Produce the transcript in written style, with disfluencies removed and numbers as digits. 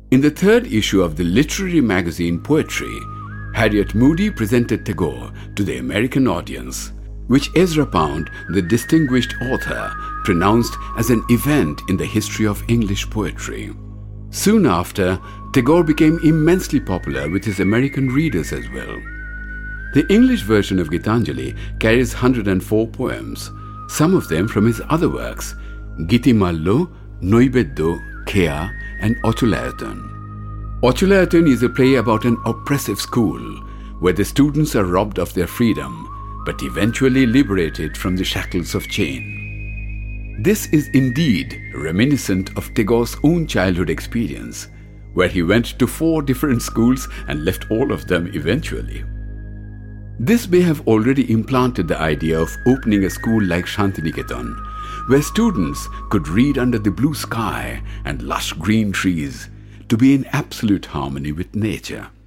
In the third issue of the literary magazine Poetry, Harriet Moody presented Tagore to the American audience, which Ezra Pound, the distinguished author, pronounced as an event in the history of English poetry. Soon after, Tagore became immensely popular with his American readers as well. The English version of Gitanjali carries 104 poems, some of them from his other works, Gitimallo, Noibeddo, Kea, and Ochulayaton. Ochulayaton is a play about an oppressive school where the students are robbed of their freedom but eventually liberated from the shackles of chain. This is indeed reminiscent of Tagore's own childhood experience, where he went to 4 different schools and left all of them eventually. This may have already implanted the idea of opening a school like Shantiniketan, where students could read under the blue sky and lush green trees, to be in absolute harmony with nature.